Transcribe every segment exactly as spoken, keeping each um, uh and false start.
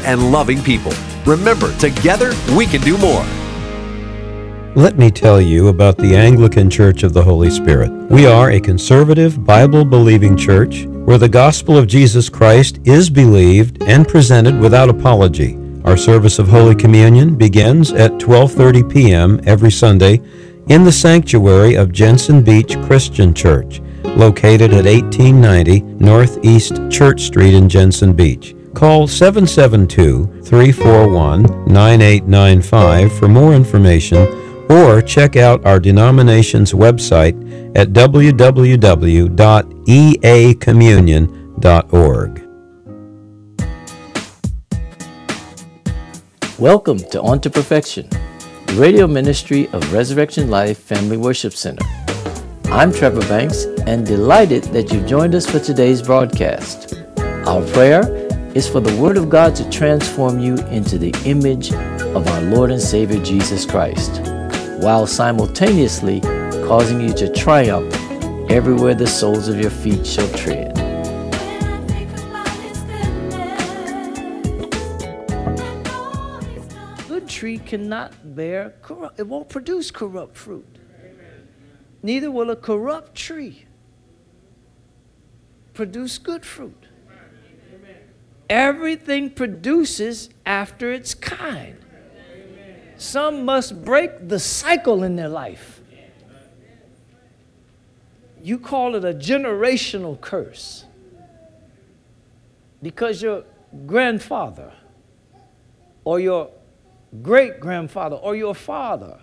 and loving people. Remember, together we can do more. Let me tell you about the Anglican Church of the Holy Spirit. We are a conservative, Bible-believing church where the gospel of Jesus Christ is believed and presented without apology. Our service of Holy Communion begins at twelve thirty p.m. every Sunday in the sanctuary of Jensen Beach Christian Church, located at eighteen ninety Northeast Church Street in Jensen Beach. Call seven seven two, three four one, nine eight nine five for more information, or check out our denomination's website at w w w dot e a communion dot org. Welcome to On to Perfection, the radio ministry of Resurrection Life Family Worship Center. I'm Trevor Banks and delighted that you've joined us for today's broadcast. Our prayer is for the Word of God to transform you into the image of our Lord and Savior Jesus Christ, while simultaneously causing you to triumph everywhere the soles of your feet shall tread. Good tree cannot bear corrupt, it won't produce corrupt fruit. Neither will a corrupt tree produce good fruit. Everything produces after its kind. Some must break the cycle in their life. You call it a generational curse because your grandfather or your great-grandfather or your father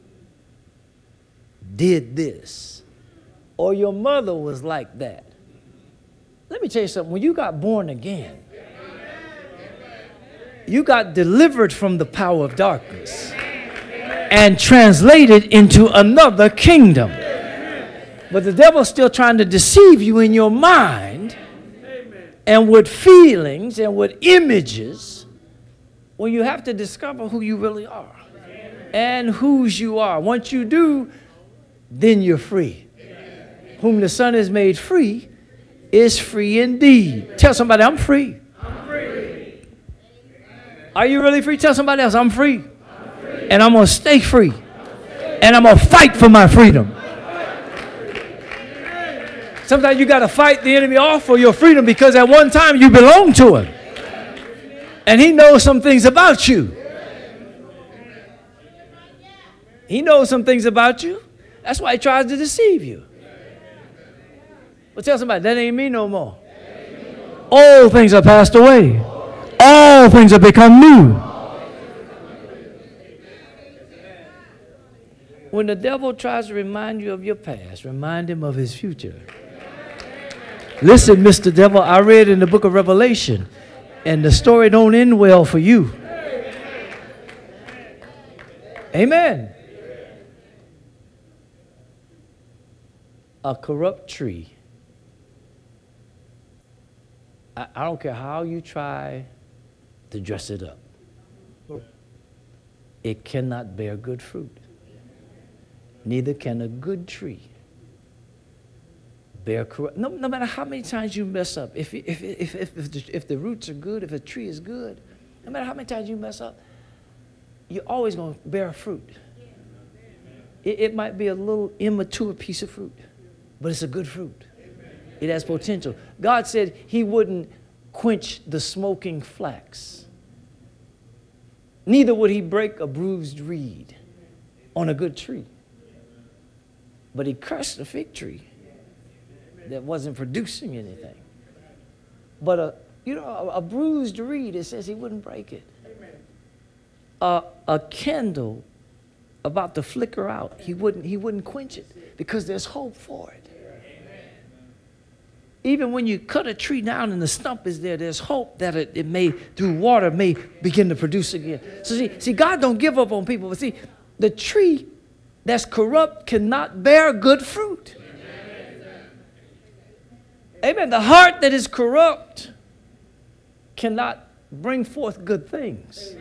did this, or your mother was like that. Let me tell you something. When you got born again, you got delivered from the power of darkness and translated into another kingdom. But the devil's still trying to deceive you in your mind and with feelings and with images when you have to discover who you really are and whose you are. Once you do, then you're free. Whom the Son has made free is free indeed. Tell somebody, I'm free. I'm free. Are you really free? Tell somebody else, I'm free. I'm free. And I'm going to stay free. And I'm going to fight for my freedom. Sometimes you got to fight the enemy off for your freedom because at one time you belonged to him. And he knows some things about you. He knows some things about you. That's why he tries to deceive you. But tell somebody, that ain't me no more. Old things are passed away. All things have become new. When the devil tries to remind you of your past, remind him of his future. Listen, Mister Devil, I read in the book of Revelation, and the story don't end well for you. Amen. A corrupt tree. I, I don't care how you try to dress it up. It cannot bear good fruit. Neither can a good tree bear corrupt. No, no matter how many times you mess up, if, if, if, if, if, the, if the roots are good, if a tree is good, no matter how many times you mess up, you're always going to bear fruit. It, it might be a little immature piece of fruit, but it's a good fruit. It has potential. God said he wouldn't quench the smoking flax. Neither would he break a bruised reed on a good tree. But he cursed the fig tree that wasn't producing anything. But a, you know, a, a bruised reed, it says he wouldn't break it. A, a candle about to flicker out, he wouldn't, he wouldn't quench it because there's hope for it. Even when you cut a tree down and the stump is there, there's hope that it, it may, through water, may begin to produce again. So see, see, God don't give up on people. But see, the tree that's corrupt cannot bear good fruit. Amen. The heart that is corrupt cannot bring forth good things.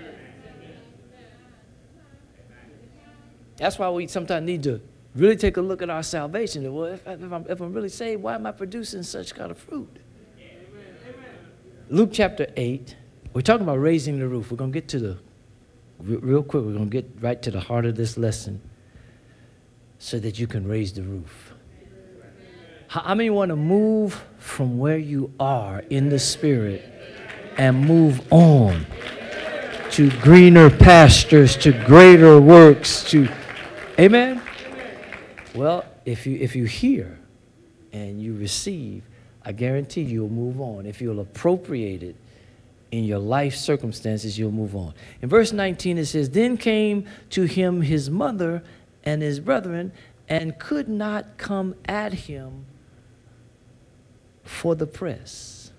That's why we sometimes need to really take a look at our salvation. Well, if, if, I'm, if I'm really saved, why am I producing such kind of fruit? Luke chapter eight, We're talking about raising the roof. We're going to get to the, real quick, we're going to get right to the heart of this lesson so that you can raise the roof. How many want to move from where you are in the Spirit and move on to greener pastures, to greater works, to, amen? Well, if you, if you hear and you receive, I guarantee you'll move on. If you'll appropriate it in your life circumstances, you'll move on. In verse nineteen, it says, then came to him his mother and his brethren, and could not come at him for the press.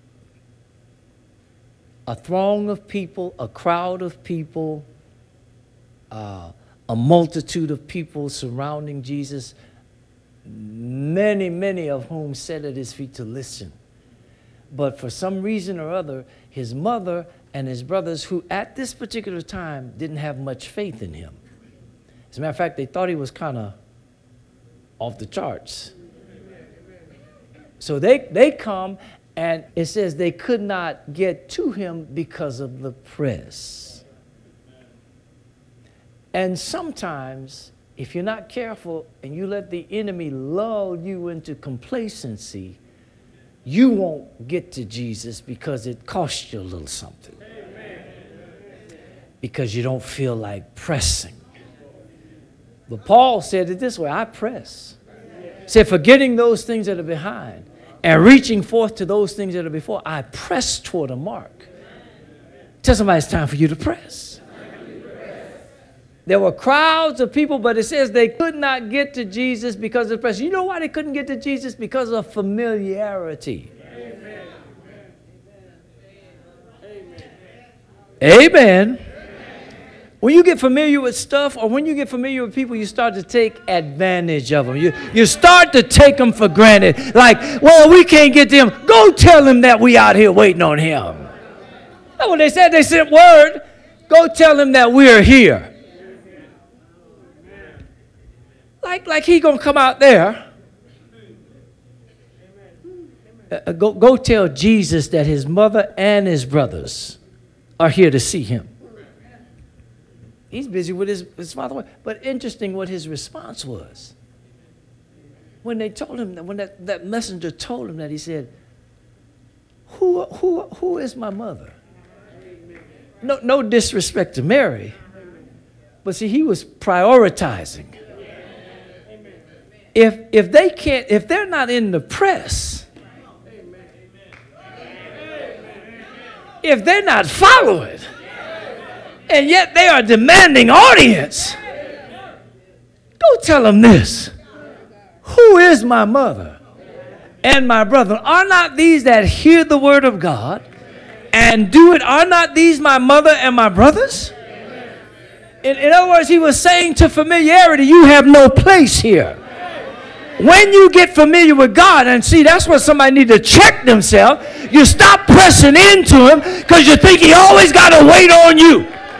A throng of people, a crowd of people, uh, a multitude of people surrounding Jesus, many, many of whom sat at his feet to listen. But for some reason or other, his mother and his brothers, who at this particular time didn't have much faith in him. As a matter of fact, they thought he was kind of off the charts. So they, they come, and it says they could not get to him because of the press. And sometimes, if you're not careful and you let the enemy lull you into complacency, you won't get to Jesus because it costs you a little something. Because you don't feel like pressing. But Paul said it this way, I press. He said, forgetting those things that are behind and reaching forth to those things that are before, I press toward a mark. Tell somebody it's time for you to press. There were crowds of people, but it says they could not get to Jesus because of press. You know why they couldn't get to Jesus? Because of familiarity. Amen. Amen. When you get familiar with stuff, or when you get familiar with people, you start to take advantage of them. You, you start to take them for granted. Like, well, we can't get to him. Go tell him that we out here waiting on him. That's what they said. They sent word. Go tell him that we're here. Like, like he gonna come out there. Uh, go, go tell Jesus that his mother and his brothers are here to see him. He's busy with his, his father. But interesting what his response was. When they told him, that, when that, that messenger told him that, he said, who, who, who is my mother? No, no disrespect to Mary. But see, he was prioritizing. If, if they can't, if they're not in the press, if they're not following, and yet they are demanding audience, go tell them this. Who is my mother and my brother? Are not these that hear the word of God and do it? Are not these my mother and my brothers? In, in other words, he was saying to familiarity, you have no place here. When you get familiar with God, and see, that's where somebody needs to check themselves. You stop pressing into him because you think he always got to wait on you.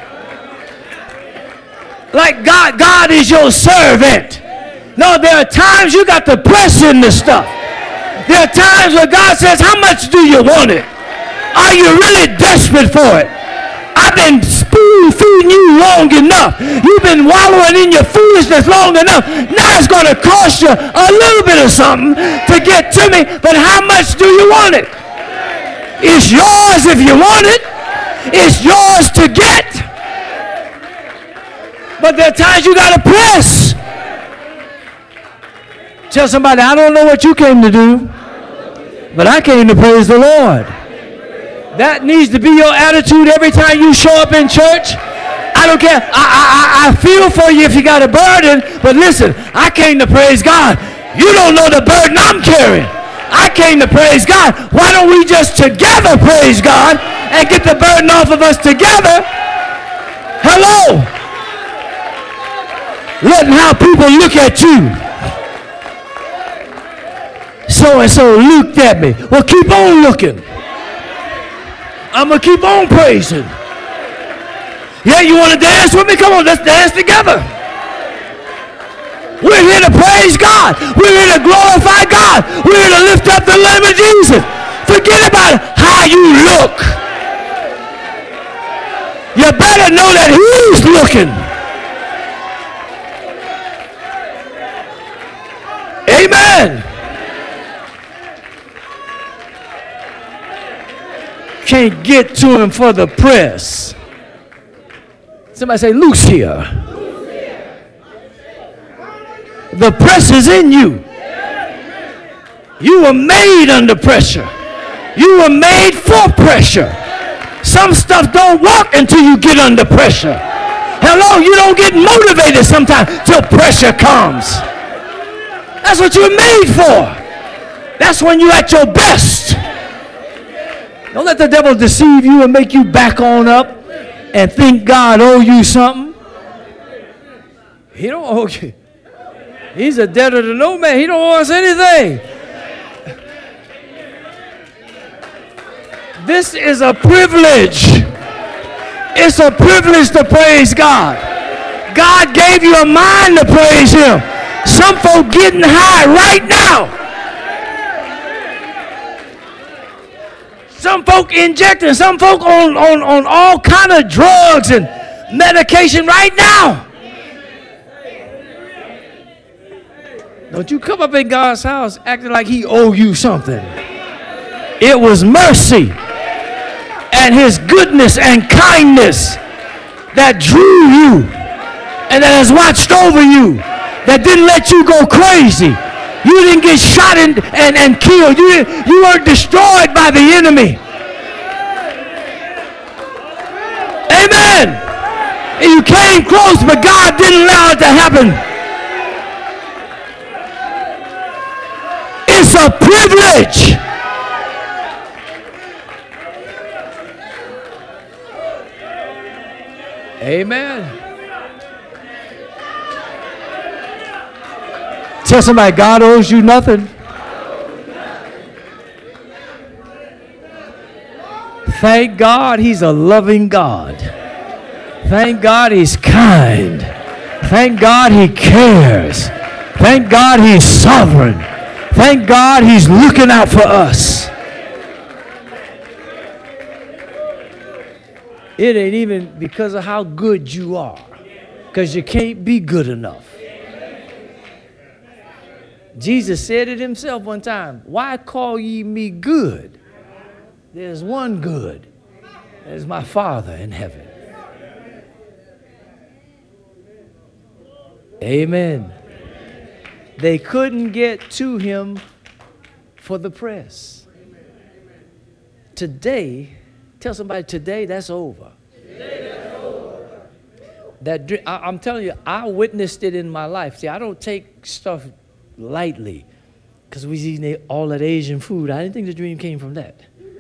Like God, God is your servant. No, there are times you got to press into stuff. There are times where God says, how much do you want it? Are you really desperate for it? I've been spoon feeding you long enough. You've been wallowing in your foolishness long enough. Now it's going to cost you a little bit of something to get to me. But how much do you want it? It's yours if you want it. It's yours to get. But there are times you got to press. Tell somebody, I don't know what you came to do, but I came to praise the Lord. That needs to be your attitude every time you show up in church. I don't care. I, I, I feel for you if you got a burden, but listen, I came to praise God. You don't know the burden I'm carrying. I came to praise God. Why don't we just together praise God and get the burden off of us together? Hello. Letting how people look at you. So-and-so looked at me. Well, keep on looking. I'm going to keep on praising. Yeah, you want to dance with me? Come on, let's dance together. We're here to praise God. We're here to glorify God. We're here to lift up the name of Jesus. Forget about how you look. You better know that he's looking. Amen. Can't get to him for the press. Somebody say, loose here. The press is in you. You were made under pressure. You were made for pressure. Some stuff don't work until you get under pressure. Hello, you don't get motivated sometimes till pressure comes. That's what you're made for. That's when you're at your best. Don't let the devil deceive you and make you back on up and think God owe you something. He don't owe you. He's a debtor to no man. He don't owe us anything. This is a privilege. It's a privilege to praise God. God gave you a mind to praise him. Some folk getting high right now. Some folk injecting, some folk on, on, on all kind of drugs and medication right now. Don't you come up in God's house acting like he owe you something. It was mercy and his goodness and kindness that drew you and that has watched over you, that didn't let you go crazy. You didn't get shot and, and, and killed. You, didn't, you weren't destroyed by the enemy. Amen. And you came close, but God didn't allow it to happen. It's a privilege. Amen. Tell somebody, God owes you nothing. Thank God he's a loving God. Thank God he's kind. Thank God he cares. Thank God he's sovereign. Thank God he's looking out for us. It ain't even because of how good you are, because you can't be good enough. Jesus said it himself one time. Why call ye me good? There's one good. There's my Father in heaven. Amen. They couldn't get to him for the press. Today, tell somebody, today that's over. Today that's over. That I, I'm telling you, I witnessed it in my life. See, I don't take stuff lightly because we eat all that Asian food. I didn't think the dream came from that.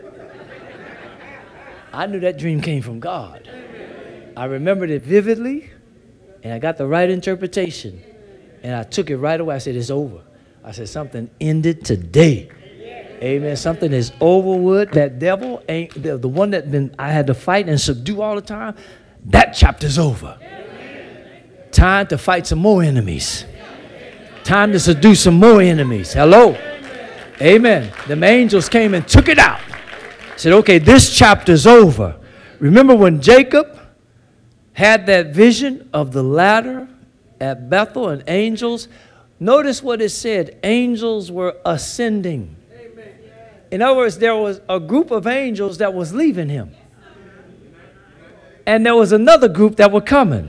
I knew that dream came from God. I remembered it vividly, and I got the right interpretation, and I took it right away. I said, it's over. I said, something ended today. Amen. Something is over with. That devil ain't the, the one that been I had to fight and subdue all the time. That chapter's over. Time to fight some more enemies. Time to seduce some more enemies. Hello. Amen. Them angels came and took it out. Said, okay, this chapter's over. Remember when Jacob had that vision of the ladder at Bethel and angels? Notice what it said. Angels were ascending. In other words, there was a group of angels that was leaving him. And there was another group that were coming.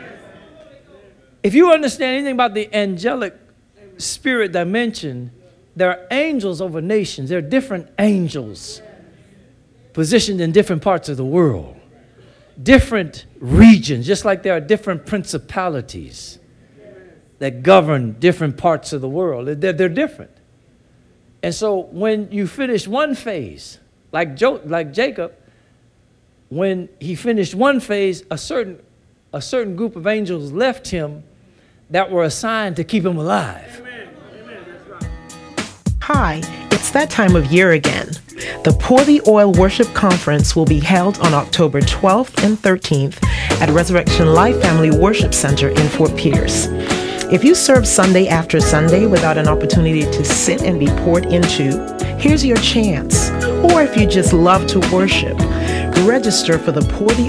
If you understand anything about the angelic spirit dimension, there are angels over nations. There are different angels positioned in different parts of the world. Different regions, just like there are different principalities that govern different parts of the world. They're, they're different. And so when you finish one phase, like, jo- like Jacob, when he finished one phase, a certain, a certain group of angels left him that were assigned to keep him alive. Amen. Amen. That's right. Hi, it's that time of year again. The Pour the Oil Worship Conference will be held on October twelfth and thirteenth at Resurrection Life Family Worship Center in Fort Pierce. If you serve Sunday after Sunday without an opportunity to sit and be poured into, here's your chance. Or if you just love to worship, register for the Pour the